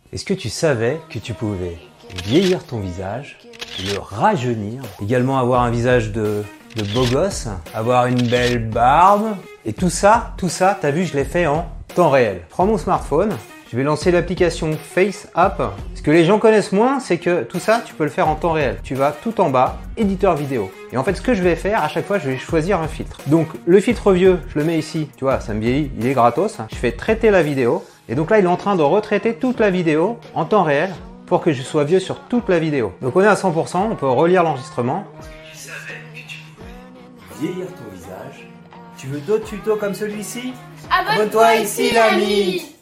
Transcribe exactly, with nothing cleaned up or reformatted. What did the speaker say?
Est-ce que tu savais que tu pouvais vieillir ton visage, le rajeunir, également avoir un visage de, de beau gosse, avoir une belle barbe, et tout ça, tout ça, t'as vu, je l'ai fait en temps réel. Prends mon smartphone, je vais lancer l'application Face App. Ce que les gens connaissent moins, c'est que tout ça, tu peux le faire en temps réel. Tu vas tout en bas, éditeur vidéo. Et en fait, ce que je vais faire, à chaque fois, je vais choisir un filtre. Donc, le filtre vieux, je le mets ici. Tu vois, ça me vieillit, il est gratos. Je fais traiter la vidéo. Et donc là, il est en train de retraiter toute la vidéo en temps réel pour que je sois vieux sur toute la vidéo. Donc, on est à cent pour cent, on peut relire l'enregistrement. Tu savais que tu pouvais vieillir ton visage. Tu veux d'autres tutos comme celui-ci? Abonne-toi ici, l'ami!